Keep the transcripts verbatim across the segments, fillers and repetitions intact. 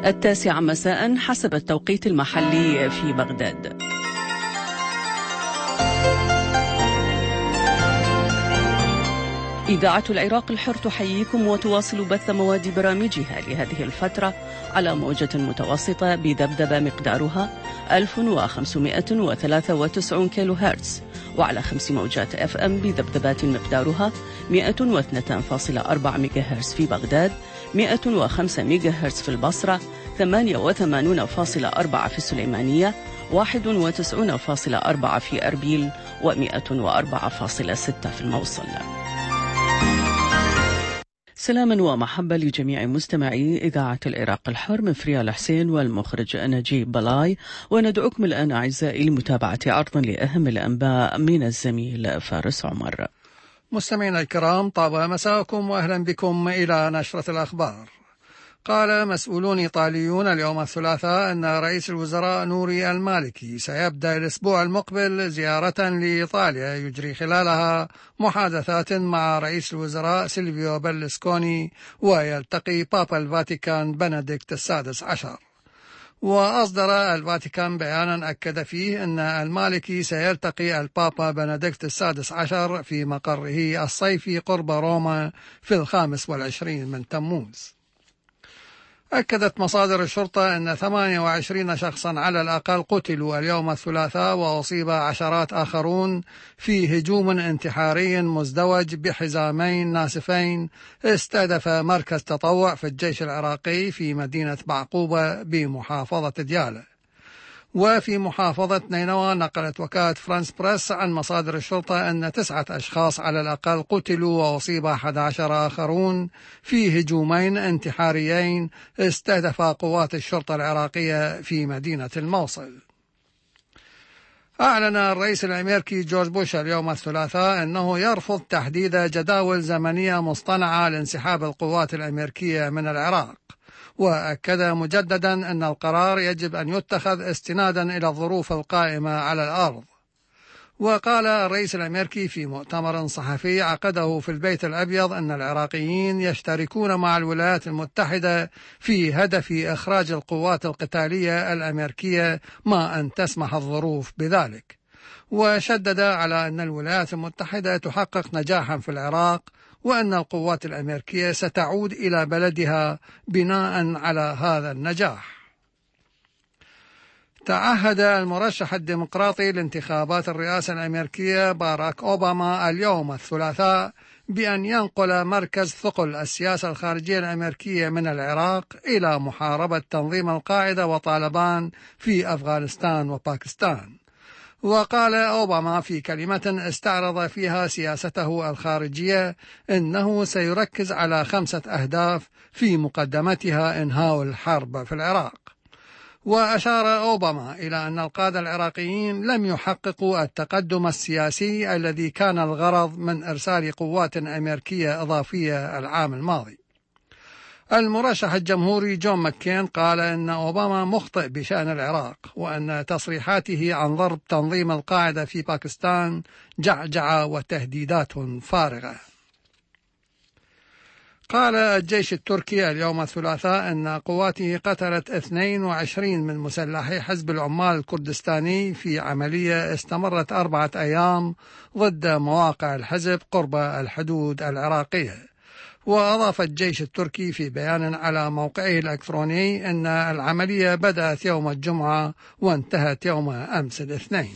التاسعة مساء حسب التوقيت المحلي في بغداد. إذاعة العراق الحر تحييكم وتواصل بث مواد برامجها لهذه الفترة على موجة متوسطة بذبذبة مقدارها ألف وخمسمائة وثلاثة وتسعين كيلو هرتز، وعلى خمس موجات اف ام بذبذبات مقدارها مئة واثنين فاصلة أربعة ميجا هرتز في بغداد، مئة وخمسة ميجا هرتز في البصرة، ثمانية وثمانين فاصلة أربعة في السليمانية، واحد وتسعين فاصلة أربعة في أربيل، ومئة وأربعة فاصلة ستة في الموصل. سلاما ومحبة لجميع مستمعي إذاعة العراق الحر، من فريال حسين والمخرج نجيب بلاي، وندعوكم الآن أعزائي لمتابعة عرض لأهم الأنباء من الزميل فارس عمر. مستمعينا الكرام، طاب مساءكم وأهلا بكم إلى نشرة الأخبار. قال مسؤولون إيطاليون اليوم الثلاثاء أن رئيس الوزراء نوري المالكي سيبدأ الأسبوع المقبل زيارة لإيطاليا يجري خلالها محادثات مع رئيس الوزراء سيلفيو بيرلسكوني، ويلتقي بابا الفاتيكان بنديكت السادس عشر. وأصدر الفاتيكان بيانا أكد فيه أن المالكي سيلتقي البابا بنديكت السادس عشر في مقره الصيفي قرب روما في الخامس والعشرين من تموز. أكدت مصادر الشرطة أن ثمانية وعشرين شخصا على الأقل قتلوا اليوم الثلاثاء، وأصيب عشرات آخرون في هجوم انتحاري مزدوج بحزامين ناسفين استهدف مركز تطوع في الجيش العراقي في مدينة بعقوبة بمحافظة ديالى. وفي محافظة نينوى نقلت وكالة فرانس بريس عن مصادر الشرطة أن تسعة أشخاص على الأقل قتلوا وأصيب أحد عشر آخرون في هجومين انتحاريين استهدفا قوات الشرطة العراقية في مدينة الموصل. أعلن الرئيس الأمريكي جورج بوش اليوم الثلاثاء أنه يرفض تحديد جداول زمنية مصطنعة لانسحاب القوات الأمريكية من العراق، وأكد مجددا أن القرار يجب أن يتخذ استنادا إلى الظروف القائمة على الأرض. وقال الرئيس الأمريكي في مؤتمر صحفي عقده في البيت الأبيض أن العراقيين يشتركون مع الولايات المتحدة في هدف إخراج القوات القتالية الأمريكية ما أن تسمح الظروف بذلك. وشدد على أن الولايات المتحدة تحقق نجاحا في العراق، وأن القوات الأمريكية ستعود إلى بلدها بناء على هذا النجاح. تعهد المرشح الديمقراطي لانتخابات الرئاسة الأمريكية باراك أوباما اليوم الثلاثاء بأن ينقل مركز ثقل السياسة الخارجية الأمريكية من العراق إلى محاربة تنظيم القاعدة وطالبان في أفغانستان وباكستان. وقال أوباما في كلمة استعرض فيها سياسته الخارجية إنه سيركز على خمسة أهداف في مقدمتها إنهاء الحرب في العراق. وأشار أوباما إلى أن القادة العراقيين لم يحققوا التقدم السياسي الذي كان الغرض من إرسال قوات أمريكية إضافية العام الماضي. المرشح الجمهوري جون ماكين قال إن أوباما مخطئ بشأن العراق، وأن تصريحاته عن ضرب تنظيم القاعدة في باكستان جعجعة وتهديدات فارغة. قال الجيش التركي اليوم الثلاثاء أن قواته قتلت اثنين وعشرين من مسلحي حزب العمال الكردستاني في عملية استمرت أربعة أيام ضد مواقع الحزب قرب الحدود العراقية. وأضاف الجيش التركي في بيان على موقعه الإلكتروني أن العملية بدأت يوم الجمعة وانتهت يوم أمس الاثنين.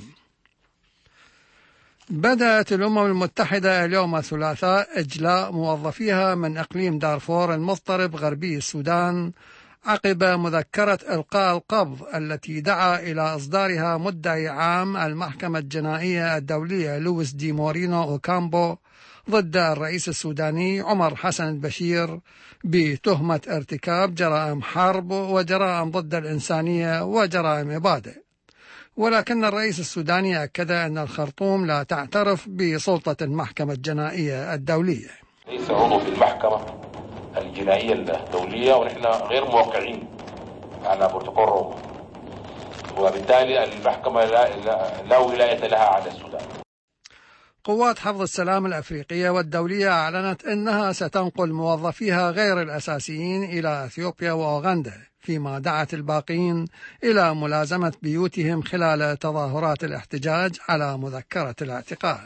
بدأت الأمم المتحدة اليوم الثلاثاء إجلاء موظفيها من إقليم دارفور المضطرب غربي السودان عقب مذكرة إلقاء القبض التي دعا إلى إصدارها مدعي عام المحكمة الجنائية الدولية لويس دي مورينو أوكامبو ضد الرئيس السوداني عمر حسن البشير بتهمة ارتكاب جرائم حرب وجرائم ضد الإنسانية وجرائم إبادة. ولكن الرئيس السوداني أكد أن الخرطوم لا تعترف بسلطة المحكمة الجنائية الدولية. ليس عضو في المحكمة الجنائية الدولية، ونحن غير موقعين على بروتوكول روما، وبالتالي المحكمة لا, لا, لا ولاية لها على السودان. قوات حفظ السلام الأفريقية والدولية أعلنت أنها ستنقل موظفيها غير الأساسيين إلى أثيوبيا وأوغندا، فيما دعت الباقين إلى ملازمة بيوتهم خلال تظاهرات الاحتجاج على مذكرة الاعتقال.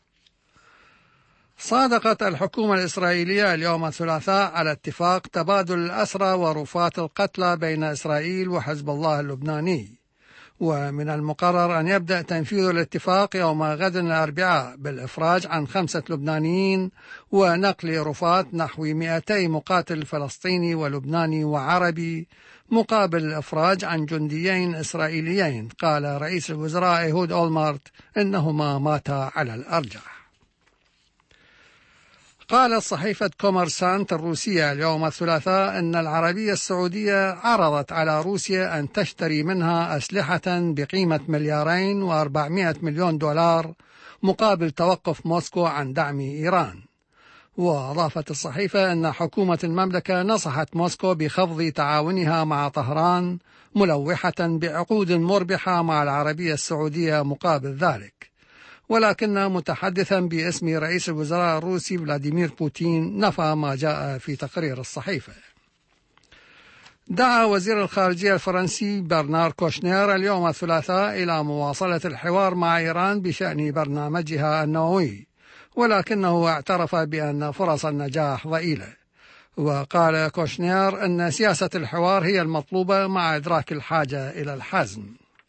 صادقت الحكومة الإسرائيلية اليوم الثلاثاء على اتفاق تبادل الأسرى ورفاة القتلى بين إسرائيل وحزب الله اللبناني، ومن المقرر أن يبدأ تنفيذ الاتفاق يوم غد الأربعاء بالإفراج عن خمسة لبنانيين ونقل رفاة نحو مئتي مقاتل فلسطيني ولبناني وعربي مقابل الإفراج عن جنديين إسرائيليين. قال رئيس الوزراء إيهود أولمارت إنهما ماتا على الأرجح. قالت صحيفة كومرسانت الروسية اليوم الثلاثاء أن العربية السعودية عرضت على روسيا أن تشتري منها أسلحة بقيمة مليارين وأربعمائة مليون دولار مقابل توقف موسكو عن دعم إيران. وأضافت الصحيفة أن حكومة المملكة نصحت موسكو بخفض تعاونها مع طهران، ملوحة بعقود مربحة مع العربية السعودية مقابل ذلك. ولكن متحدثا باسم رئيس الوزراء الروسي فلاديمير بوتين نفى ما جاء في تقرير الصحيفة. دعا وزير الخارجية الفرنسي برنار كوشنير اليوم الثلاثاء إلى مواصلة الحوار مع إيران بشأن برنامجها النووي، ولكنه اعترف بأن فرص النجاح ضئيلة. وقال كوشنير أن سياسة الحوار هي المطلوبة مع إدراك الحاجة إلى الحزم.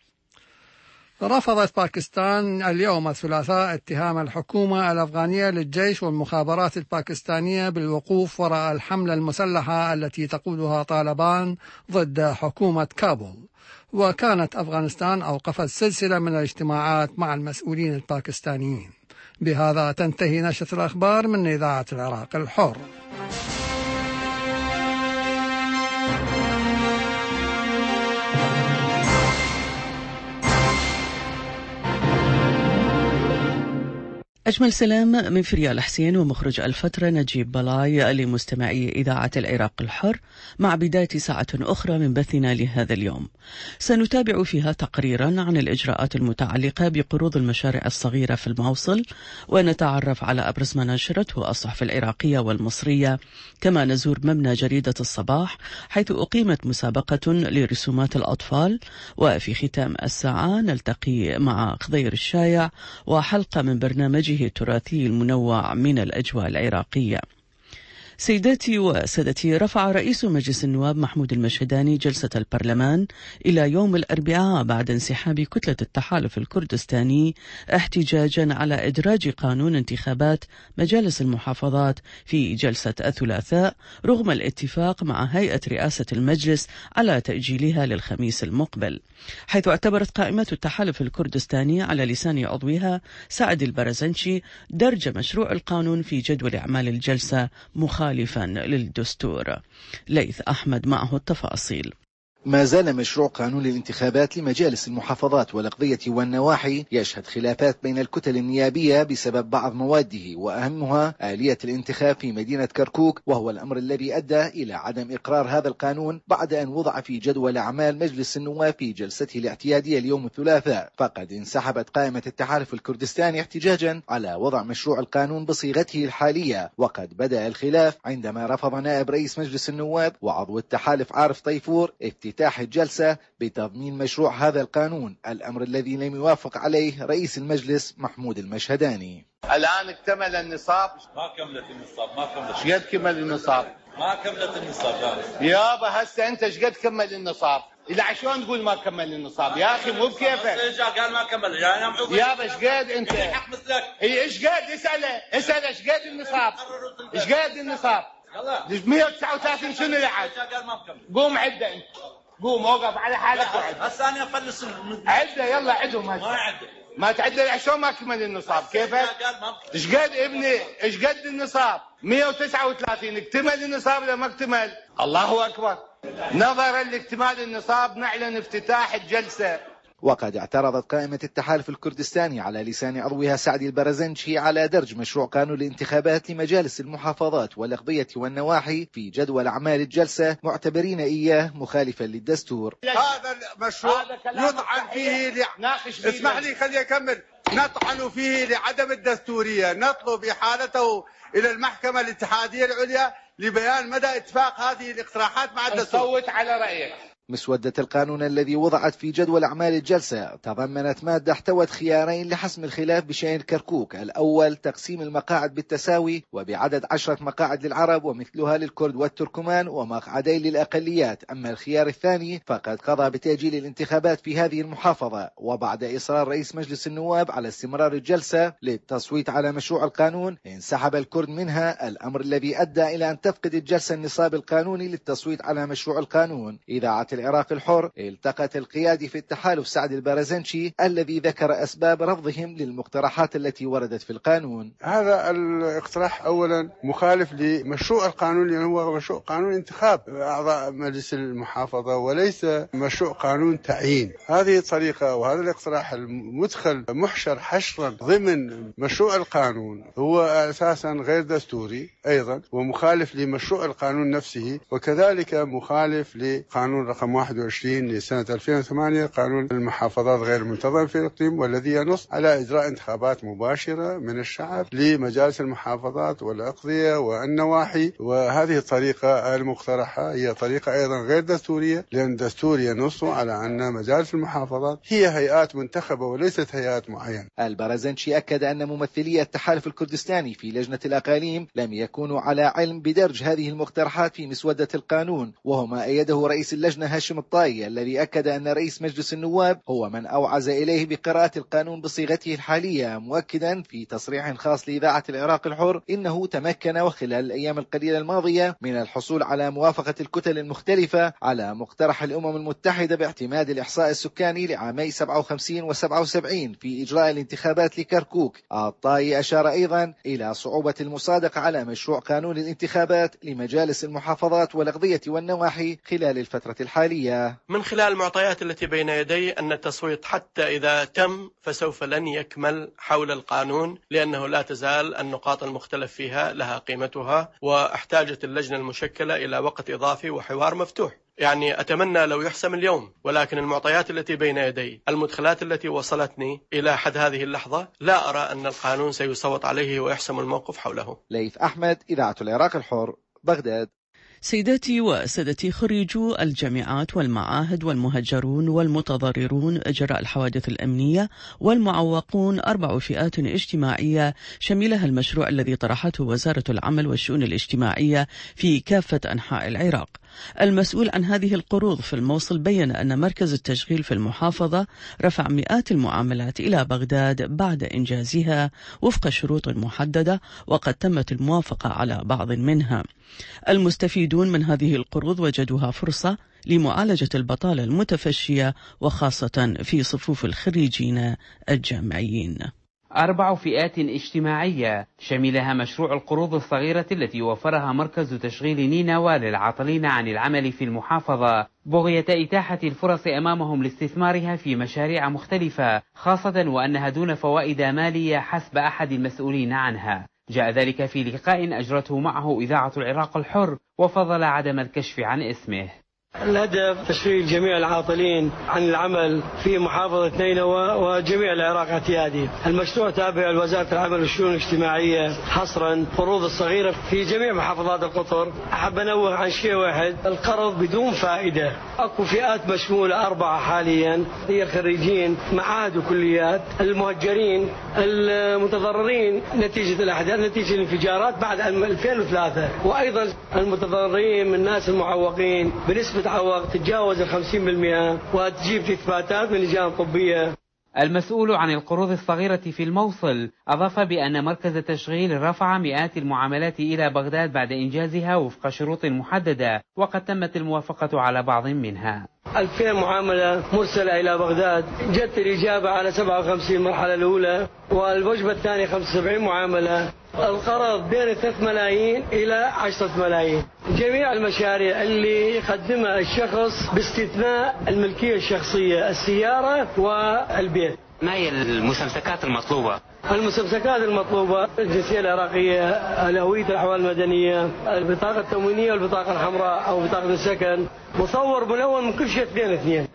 رفضت باكستان اليوم الثلاثاء اتهام الحكومة الأفغانية للجيش والمخابرات الباكستانية بالوقوف وراء الحملة المسلحة التي تقودها طالبان ضد حكومة كابول. وكانت أفغانستان أوقفت سلسلة من الاجتماعات مع المسؤولين الباكستانيين. بهذا تنتهي نشرة الأخبار من إذاعة العراق الحر. أجمل سلام من فريال حسين ومخرج الفترة نجيب بلاي لمستمعي إذاعة العراق الحر، مع بداية ساعة أخرى من بثنا لهذا اليوم. سنتابع فيها تقريرا عن الإجراءات المتعلقة بقروض المشاريع الصغيرة في الموصل، ونتعرف على أبرز ما نشرته الصحف العراقية والمصرية. كما نزور مبنى جريدة الصباح حيث أقيمت مسابقة لرسومات الأطفال. وفي ختام الساعة نلتقي مع خضير الشايع وحلقة من برنامجه التراثي المنوع من الأجواء العراقية. سيداتي وسادتي، رفع رئيس مجلس النواب محمود المشهداني جلسة البرلمان إلى يوم الأربعاء بعد انسحاب كتلة التحالف الكردستاني احتجاجا على إدراج قانون انتخابات مجالس المحافظات في جلسة الثلاثاء، رغم الاتفاق مع هيئة رئاسة المجلس على تأجيلها للخميس المقبل، حيث اعتبرت قائمة التحالف الكردستاني على لسان عضوها سعد البرزنشي درج مشروع القانون في جدول أعمال الجلسة مخالفا للدستور. ليث أحمد معه التفاصيل. ما زال مشروع قانون الانتخابات لمجالس المحافظات والأقضية والنواحي يشهد خلافات بين الكتل النيابية بسبب بعض مواده، وأهمها آلية الانتخاب في مدينة كركوك، وهو الأمر الذي أدى إلى عدم إقرار هذا القانون بعد أن وضع في جدول أعمال مجلس النواب في جلسته الاعتيادية اليوم الثلاثاء. فقد انسحبت قائمة التحالف الكردستاني احتجاجا على وضع مشروع القانون بصيغته الحالية، وقد بدأ الخلاف عندما رفض نائب رئيس مجلس النواب وعضو التحالف عارف طيفور افتتاح الجلسة بتضمين مشروع هذا القانون، الأمر الذي لم يوافق عليه رئيس المجلس محمود المشهداني. الآن اكتمل النصاب. ما كملت النصاب. ما كملت. شقد كمل النصاب؟ ما كملت النصاب يابا. هسه أنت شقد كمل النصاب؟ إذا عشان تقول ما كمل النصاب يا أخي؟ مو بكيفك. قال ما كمل يعني يابا شقد أنت؟ حق مثلك. إي إيش قد؟ اسأله اسأله شقد النصاب؟ إيش قد النصاب؟ مئة وتسعة وثلاثين شنو اللي عاد؟ قوم عده أنت. قوم اوقف على حالك وعد. هسه انا افلس عده. يلا عدهم هسه. ما عده. ما تعدل عشان ما كمل النصاب. كيفك؟ ايش قد ابني؟ ايش قد النصاب؟ مئة وتسعة وثلاثين. اكتمل النصاب ولا ما اكتمل؟ الله اكبر. نظرا لاكتمال النصاب نعلن افتتاح الجلسة. وقد اعترضت قائمة التحالف الكردستاني على لسان عضوها سعد البرزنشي على درج مشروع قانون الانتخابات لمجالس المحافظات والأقضية والنواحي في جدول أعمال الجلسة، معتبرين إياه مخالفا للدستور. هذا المشروع يطعن فيه. اسمح لي خلي أكمل. نطعن فيه لعدم الدستورية، نطلب إحالته إلى المحكمة الاتحادية العليا لبيان مدى اتفاق هذه الاقتراحات مع الدستور. صوت على رأيك. مسودة القانون الذي وضعت في جدول أعمال الجلسة تضمنت مادة احتوت خيارين لحسم الخلاف بشأن كركوك: الأول تقسيم المقاعد بالتساوي وبعدد عشرة مقاعد للعرب ومثلها للكرد والتركمان ومقعدين للأقليات. أما الخيار الثاني فقد قضى بتأجيل الانتخابات في هذه المحافظة، وبعد إصرار رئيس مجلس النواب على استمرار الجلسة للتصويت على مشروع القانون انسحب الكرد منها، الأمر الذي أدى إلى أن تفقد الجلسة النصاب القانوني للتصويت على مشروع القانون. إذاعة العراق الحر التقت القيادي في التحالف سعد البارزنشي الذي ذكر أسباب رفضهم للمقترحات التي وردت في القانون. هذا الاقتراح أولا مخالف لمشروع القانون لأنه هو مشروع قانون انتخاب أعضاء مجلس المحافظة وليس مشروع قانون تعيين. هذه الطريقة وهذا الاقتراح المدخل محشر حشرا ضمن مشروع القانون هو أساسا غير دستوري أيضا ومخالف لمشروع القانون نفسه، وكذلك مخالف لقانون رقم واحد وعشرين لسنة ألفين وثمانية قانون المحافظات غير المنتظم في الإقليم، والذي ينص على إجراء انتخابات مباشرة من الشعب لمجالس المحافظات والأقضية والنواحي. وهذه الطريقة المقترحة هي طريقة أيضا غير دستورية، لأن الدستور ينص على أن مجالس المحافظات هي هيئات منتخبة وليست هيئات معينة. البارزنشي أكد أن ممثلي التحالف الكردستاني في لجنة الأقاليم لم يكونوا على علم بدرج هذه المقترحات في مسودة القانون، وهو ما أيده رئيس اللجنة هاشم الطاي الذي أكد أن رئيس مجلس النواب هو من أوعز إليه بقراءة القانون بصيغته الحالية، مؤكدا في تصريح خاص لإذاعة العراق الحر إنه تمكن وخلال الأيام القليلة الماضية من الحصول على موافقة الكتل المختلفة على مقترح الأمم المتحدة باعتماد الإحصاء السكاني لعامي سبعة وخمسين وسبعة وسبعين في إجراء الانتخابات لكركوك. الطاي أشار أيضا إلى صعوبة المصادقة على مشروع قانون الانتخابات لمجالس المحافظات والأقضية والنواحي خلال الفترة الحالية. من خلال المعطيات التي بين يدي أن التصويت حتى إذا تم فسوف لن يكمل حول القانون، لأنه لا تزال النقاط المختلف فيها لها قيمتها، واحتاجت اللجنة المشكلة إلى وقت إضافي وحوار مفتوح. يعني أتمنى لو يحسم اليوم، ولكن المعطيات التي بين يدي، المدخلات التي وصلتني إلى حد هذه اللحظة، لا أرى أن القانون سيصوت عليه ويحسم الموقف حوله. ليث أحمد، إذاعة العراق الحر، بغداد. سيداتي وسادتي، خريجو الجامعات والمعاهد والمهجرون والمتضررون جراء الحوادث الأمنية والمعوقون أربع فئات اجتماعية شملها المشروع الذي طرحته وزارة العمل والشؤون الاجتماعية في كافة أنحاء العراق. المسؤول عن هذه القروض في الموصل بيّن أن مركز التشغيل في المحافظة رفع مئات المعاملات إلى بغداد بعد إنجازها وفق شروط محددة، وقد تمت الموافقة على بعض منها. المستفيدون من هذه القروض وجدوها فرصة لمعالجة البطالة المتفشية وخاصة في صفوف الخريجين الجامعيين. أربع فئات اجتماعية شملها مشروع القروض الصغيرة التي وفرها مركز تشغيل نينوى للعاطلين عن العمل في المحافظة بغية إتاحة الفرص أمامهم لاستثمارها في مشاريع مختلفة، خاصة وأنها دون فوائد مالية حسب أحد المسؤولين عنها. جاء ذلك في لقاء أجرته معه إذاعة العراق الحر، وفضل عدم الكشف عن اسمه. الهدف تشغيل جميع العاطلين عن العمل في محافظة نينوى وجميع العراق اعتيادي. المشروع تابع لوزارة العمل والشؤون الاجتماعية، حصرا قروض الصغيرة في جميع محافظات القطر. أحب أنوه عن شيء واحد، القرض بدون فائدة. أكو فئات مشمولة أربعة حاليا، هي الخريجين معاهد وكليات، المهجرين، المتضررين نتيجة الأحداث نتيجة الانفجارات بعد ألفين وثلاثة، وأيضا المتضررين من الناس المعوقين بنسبة عوق تتجاوز الخمسين بالمئة وتجيب إثباتات من لجان طبية. المسؤول عن القروض الصغيرة في الموصل أضاف بأن مركز التشغيل رفع مئات المعاملات إلى بغداد بعد إنجازها وفق شروط محددة، وقد تمت الموافقة على بعض منها. ألفين معاملة مرسلة إلى بغداد، جت الإجابة على سبعة وخمسين المرحلة الأولى، والوجبة الثانية خمسة وسبعين معاملة. القرض بين ثلاثة ملايين إلى عشرة ملايين. جميع المشاريع اللي يقدمها الشخص باستثناء الملكية الشخصية، السيارة والبيت. ما هي المستمسكات المطلوبة؟ المستمسكات المطلوبة الجنسية العراقية، الهوية، الأحوال المدنية، البطاقة التموينية والبطاقة الحمراء أو بطاقة السكن، مصور ملون من كل شيء اثنين اثنين.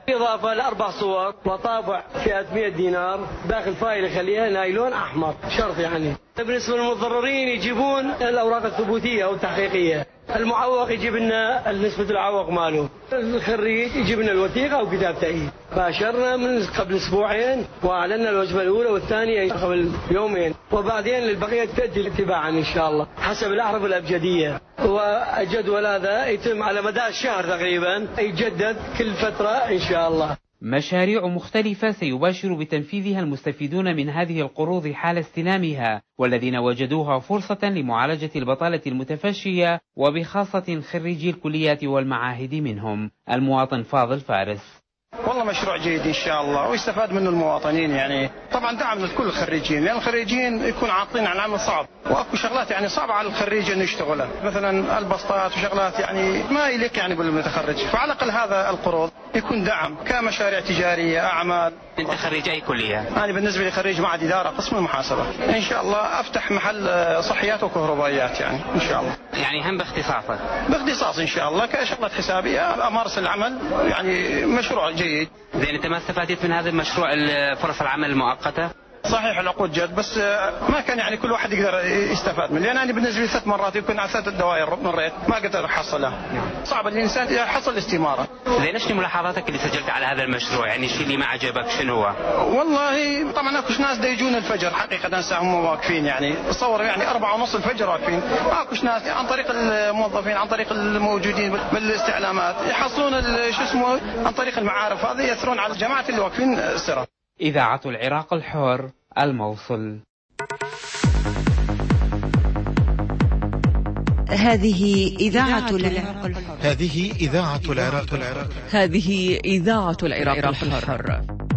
إضافة لأربع صور وطابع فئة مئة دينار داخل فايل يخليها نايلون أحمر شرط يعني. بالنسبة للمتضررين يجيبون الأوراق الثبوتية أو التحقيقية. المعوق يجيب لنا نسبة العوق ماله. الخريج يجيب لنا الوثيقة أو كتاب تأييد. باشرنا من قبل أسبوعين وأعلنا الوجبة الأولى والثانية قبل يومين وبعدين للبقية تأتي تباعا إن شاء الله حسب الأحرف الأبجدية. والجدول هذا يتم على مدى الشهر تقريبا يجدد كل فترة إن شاء الله. مشاريع مختلفة سيباشر بتنفيذها المستفيدون من هذه القروض حال استلامها والذين وجدوها فرصة لمعالجة البطالة المتفشية وبخاصة خريجي الكليات والمعاهد منهم. المواطن فاضل فارس: والله مشروع جيد إن شاء الله ويستفاد منه المواطنين يعني. طبعا دعم لكل الخريجين لأن الخريجين يكون عاطلين عن العمل صعب وأكو شغلات يعني صعبة على الخريج أنه يشتغلها مثلا البسطات وشغلات يعني ما يليق يعني بالمتخرج. فعلى الأقل هذا القروض يكون دعم كمشاريع تجارية أعمال. أنت خريج أي كلية؟ أنا بالنسبة لي خريج معهد إدارة قسم المحاسبة. إن شاء الله أفتح محل صحيات وكهربائيات يعني إن شاء الله. يعني هم باختصاصك؟ باختصاص إن شاء الله كشغلات حسابية أمارس العمل يعني مشروع جيد. زين أنت ما استفادت من هذا المشروع فرص العمل المؤقتة؟ صحيح العقود جد بس ما كان يعني كل واحد يقدر يستفاد منه لأن أنا بالنسبة لي ثلاث مرات يكون على ثلاث دوائر مريت ما قدر أحصلها. صعب الإنسان يحصل استمارة. زين ايش ملاحظاتك اللي سجلت على هذا المشروع يعني الشيء اللي ما عجبك شنو هو؟ والله طبعا اكوش ناس دا يجون الفجر حقيقة هسه هم واقفين يعني تصور يعني أربعة ونص الفجر واقفين اكوش ناس عن طريق الموظفين عن طريق الموجودين بالاستعلامات يحصلون شو اسمه عن طريق المعارف هذه يأثرون على الجماعة اللي واقفين السرة. إذاعة العراق الحر الموصل. هذه إذاعة العراق الحر. هذه إذاعة العراق الحر. هذه إذاعة العراق الحر.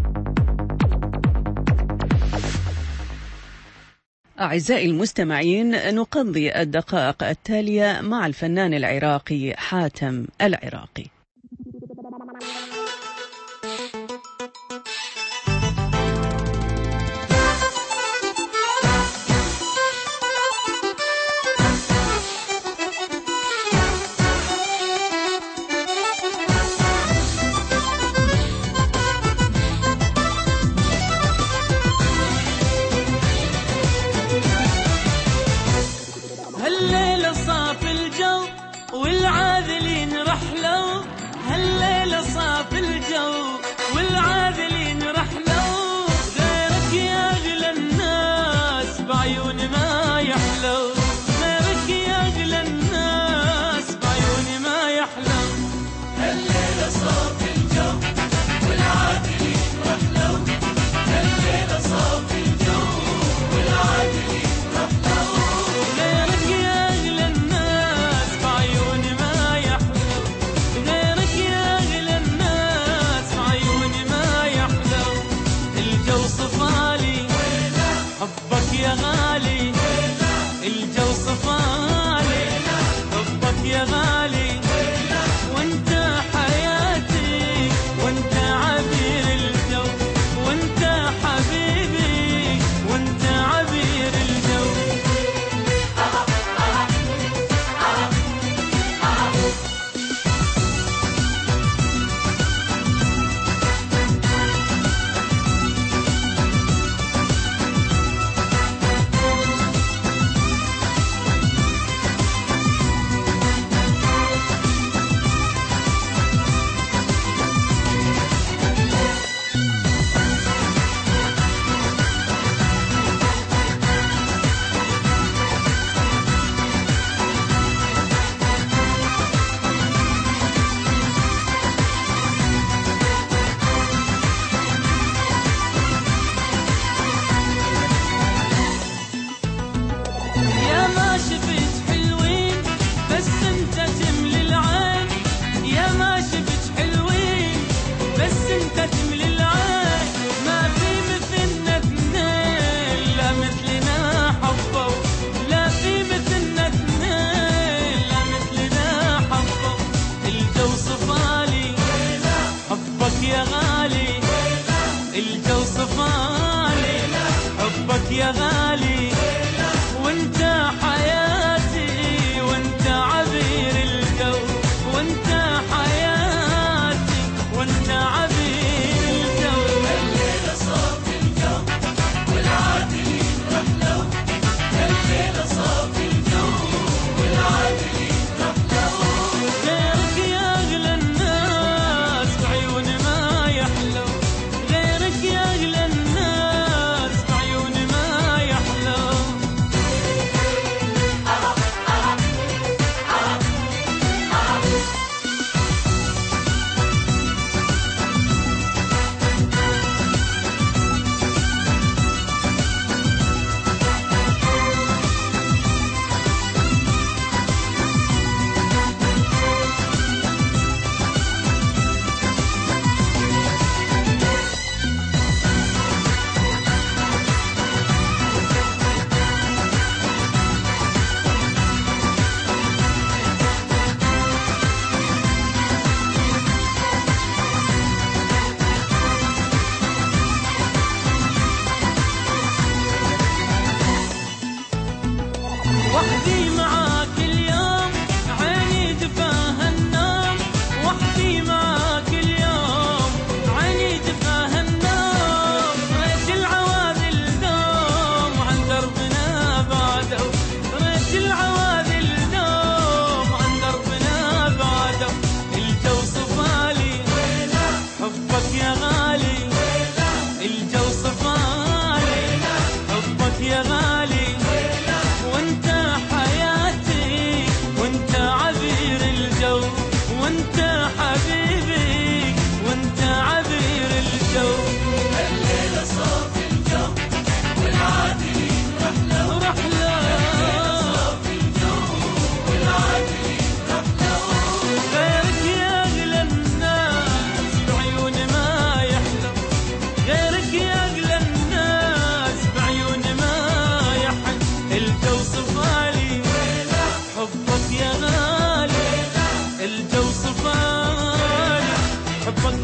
أعزائي المستمعين، نقضي الدقائق التالية مع الفنان العراقي حاتم العراقي. هالليلة صاف الجو والعاذلين رحلوا، هالليلة صاف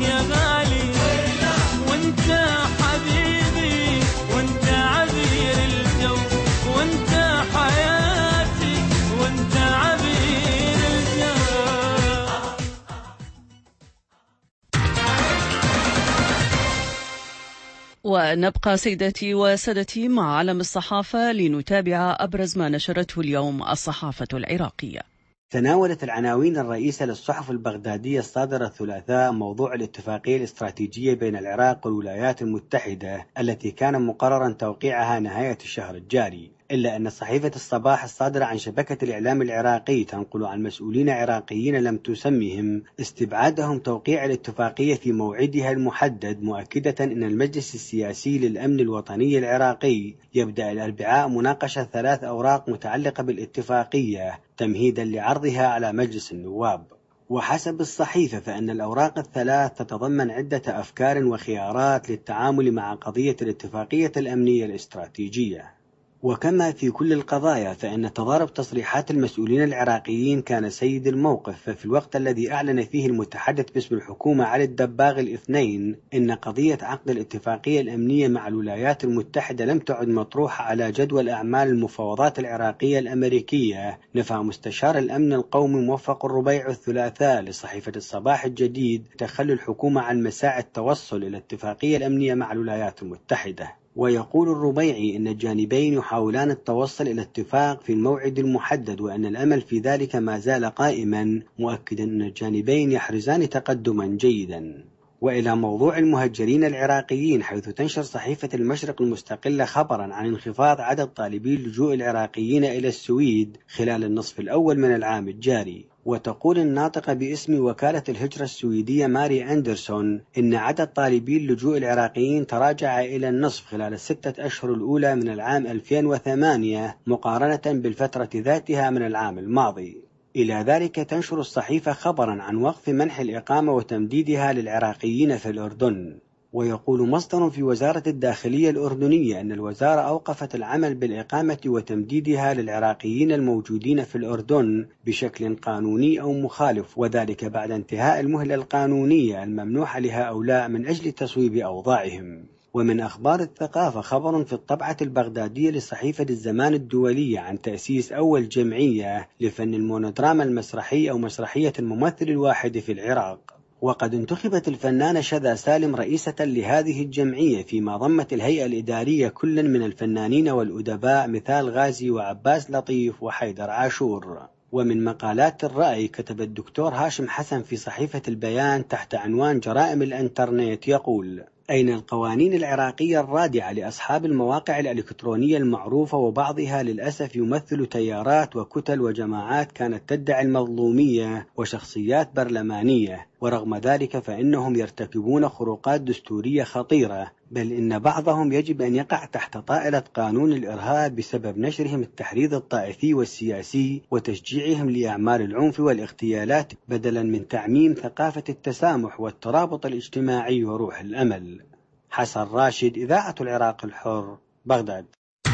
يا غالي، وانت حبيبي وانت عبير الجو، وانت حياتي وانت عبير الجو. ونبقى سيداتي وسادتي مع عالم الصحافة لنتابع أبرز ما نشرته اليوم الصحافة العراقية. تناولت العناوين الرئيسة للصحف البغدادية الصادرة الثلاثاء موضوع الاتفاقية الاستراتيجية بين العراق والولايات المتحدة التي كان مقررا توقيعها نهاية الشهر الجاري، إلا أن صحيفة الصباح الصادرة عن شبكة الإعلام العراقي تنقل عن مسؤولين عراقيين لم تسمهم استبعادهم توقيع الاتفاقية في موعدها المحدد، مؤكدة أن المجلس السياسي للأمن الوطني العراقي يبدأ الأربعاء مناقشة ثلاث أوراق متعلقة بالاتفاقية تمهيدا لعرضها على مجلس النواب. وحسب الصحيفة فإن الأوراق الثلاث تتضمن عدة أفكار وخيارات للتعامل مع قضية الاتفاقية الأمنية الاستراتيجية. وكما في كل القضايا فإن تضارب تصريحات المسؤولين العراقيين كان سيد الموقف، ففي الوقت الذي أعلن فيه المتحدث باسم الحكومة علي الدباغ الاثنين إن قضية عقد الاتفاقية الأمنية مع الولايات المتحدة لم تعد مطروحة على جدول أعمال المفاوضات العراقية الأمريكية، نفى مستشار الأمن القومي موفق الربيع الثلاثاء لصحيفة الصباح الجديد تخلي الحكومة عن مساعي التوصل إلى الاتفاقية الأمنية مع الولايات المتحدة. ويقول الربيعي إن الجانبين يحاولان التوصل إلى اتفاق في الموعد المحدد وأن الأمل في ذلك ما زال قائما، مؤكدا أن الجانبين يحرزان تقدما جيدا. وإلى موضوع المهجرين العراقيين، حيث تنشر صحيفة المشرق المستقلة خبرا عن انخفاض عدد طالبي اللجوء العراقيين إلى السويد خلال النصف الأول من العام الجاري. وتقول الناطقة باسم وكالة الهجرة السويدية ماري أندرسون إن عدد طالبي اللجوء العراقيين تراجع إلى النصف خلال الستة أشهر الأولى من العام ألفين وثمانية مقارنة بالفترة ذاتها من العام الماضي. إلى ذلك تنشر الصحيفة خبرا عن وقف منح الإقامة وتمديدها للعراقيين في الأردن. ويقول مصدر في وزارة الداخلية الأردنية أن الوزارة أوقفت العمل بالإقامة وتمديدها للعراقيين الموجودين في الأردن بشكل قانوني أو مخالف، وذلك بعد انتهاء المهلة القانونية الممنوحة لهؤلاء من أجل تصويب أوضاعهم. ومن أخبار الثقافة خبر في الطبعة البغدادية لصحيفة الزمان الدولية عن تأسيس أول جمعية لفن المونودراما المسرحي أو مسرحية الممثل الواحد في العراق. وقد انتخبت الفنانة شذا سالم رئيسة لهذه الجمعية، فيما ضمت الهيئة الإدارية كل من الفنانين والأدباء مثال غازي وعباس لطيف وحيدر عاشور. ومن مقالات الرأي كتب الدكتور هاشم حسن في صحيفة البيان تحت عنوان جرائم الإنترنت يقول: أين القوانين العراقية الرادعة لأصحاب المواقع الإلكترونية المعروفة، وبعضها للأسف يمثل تيارات وكتل وجماعات كانت تدعي المظلومية وشخصيات برلمانية، ورغم ذلك فإنهم يرتكبون خروقات دستورية خطيرة، بل إن بعضهم يجب أن يقع تحت طائلة قانون الإرهاب بسبب نشرهم التحريض الطائفي والسياسي وتشجيعهم لأعمال العنف والاغتيالات، بدلا من تعميم ثقافة التسامح والترابط الاجتماعي وروح الأمل. حسن راشد، إذاعة العراق الحر، بغداد.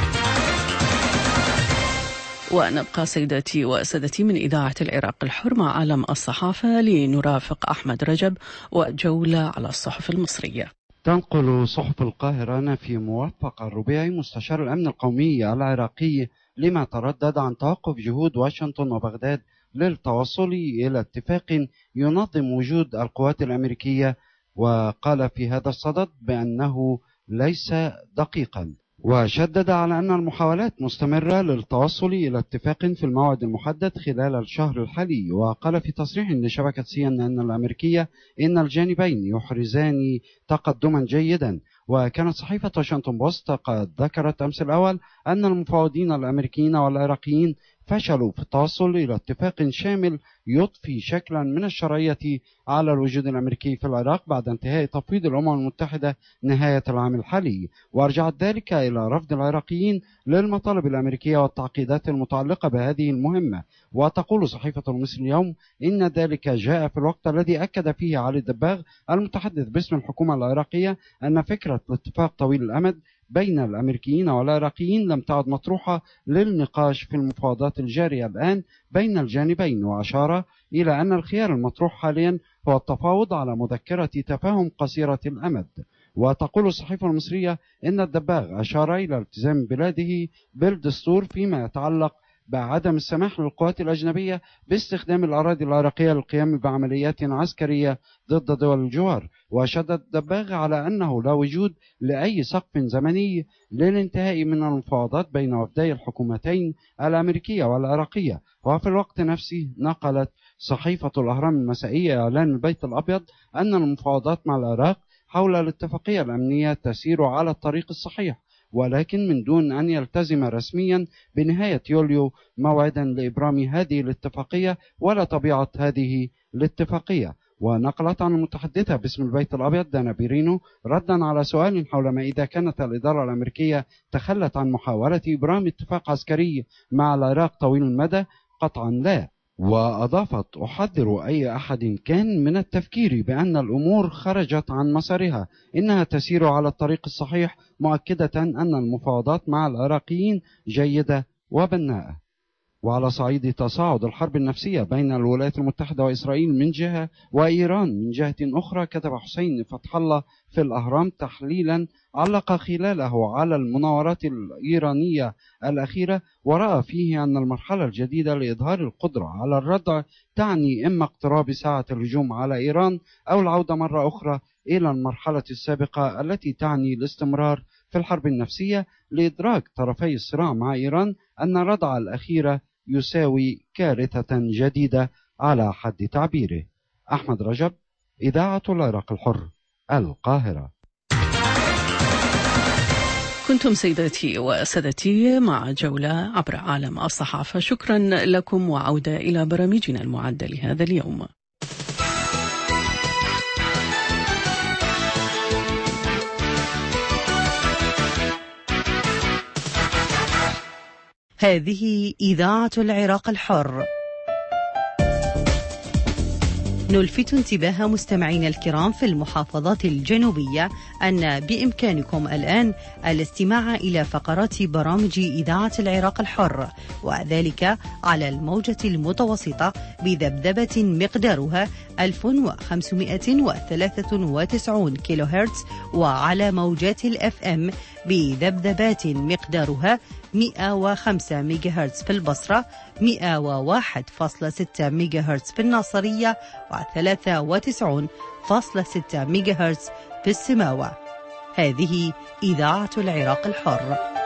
ونبقى سيداتي وسادتي من إذاعة العراق الحر مع عالم الصحافة لنرافق أحمد رجب وجولة على الصحف المصرية. تنقل صحف القاهرة في موفق الربيعي مستشار الأمن القومي العراقي لما تردد عن توقف جهود واشنطن وبغداد للتوصل إلى اتفاق ينظم وجود القوات الأمريكية، وقال في هذا الصدد بأنه ليس دقيقا، وشدد على أن المحاولات مستمرة للتوصل إلى اتفاق في الموعد المحدد خلال الشهر الحالي. وقال في تصريح لشبكة سي إن إن الأمريكية إن الجانبين يحرزان تقدما جيدا. وكانت صحيفة واشنطن بوست قد ذكرت أمس الأول أن المفاوضين الأمريكيين والعراقيين فشلوا في التوصل إلى اتفاق شامل يضفي شكلا من الشرعية على الوجود الأمريكي في العراق بعد انتهاء تفويض الأمم المتحدة نهاية العام الحالي، وأرجعت ذلك إلى رفض العراقيين للمطالب الأمريكية والتعقيدات المتعلقة بهذه المهمة. وتقول صحيفة المصري اليوم إن ذلك جاء في الوقت الذي أكد فيه علي الدباغ المتحدث باسم الحكومة العراقية أن فكرة الاتفاق طويل الأمد بين الأمريكيين والعراقيين لم تعد مطروحة للنقاش في المفاوضات الجارية الآن بين الجانبين، وأشار إلى أن الخيار المطروح حاليا هو التفاوض على مذكرة تفاهم قصيرة الأمد. وتقول الصحيفة المصرية إن الدباغ أشار إلى التزام بلاده بالدستور فيما يتعلق بعدم السماح للقوات الأجنبية باستخدام الأراضي العراقية للقيام بعمليات عسكرية ضد دول الجوار. وشدد الدباغ على أنه لا وجود لأي سقف زمني للانتهاء من المفاوضات بين وفدي الحكومتين الأمريكية والعراقية. وفي الوقت نفسه نقلت صحيفة الأهرام المسائية إعلان البيت الأبيض أن المفاوضات مع العراق حول الاتفاقية الأمنية تسير على الطريق الصحيح، ولكن من دون أن يلتزم رسميا بنهاية يوليو موعدا لإبرام هذه الاتفاقية ولا طبيعة هذه الاتفاقية. ونقلت عن المتحدثة باسم البيت الأبيض دانا بيرينو ردا على سؤال حول ما إذا كانت الإدارة الأمريكية تخلت عن محاولة إبرام اتفاق عسكري مع العراق طويل المدى، قطعا لا. وأضافت: أحذر أي أحد كان من التفكير بأن الأمور خرجت عن مسارها، إنها تسير على الطريق الصحيح، مؤكدة أن المفاوضات مع العراقيين جيدة وبناءة. وعلى صعيد تصاعد الحرب النفسية بين الولايات المتحدة وإسرائيل من جهة وإيران من جهة أخرى، كتب حسين فتح الله في الأهرام تحليلا علق خلاله على المناورات الإيرانية الأخيرة، ورأى فيه أن المرحلة الجديدة لإظهار القدرة على الردع تعني إما اقتراب ساعة الهجوم على إيران أو العودة مرة أخرى إلى المرحلة السابقة التي تعني الاستمرار في الحرب النفسية، لإدراك طرفي الصراع مع إيران أن الردع الأخيرة يساوي كارثة جديدة على حد تعبيره. أحمد رجب، إذاعة العراق الحر، القاهرة. كنتم سيداتي وسادتي مع جولة عبر عالم الصحافة. شكرا لكم، وعودة إلى برامجنا المعدة لهذا اليوم. هذه إذاعة العراق الحر. نلفت انتباه مستمعينا الكرام في المحافظات الجنوبية أن بإمكانكم الآن الاستماع إلى فقرات برامج إذاعة العراق الحر، وذلك على الموجة المتوسطة بذبذبة مقدارها ألف وخمسمائة وثلاثة وتسعين كيلو هرتز، وعلى موجات الأف أم بذبذبات مقدارها مئة وخمسة ميجا هرتز في البصرة، مئة وواحد فاصلة ستة ميجا هرتز في الناصرية، وثلاثة وتسعين فاصلة ستة ميجا هرتز في السماوة. هذه إذاعة العراق الحر.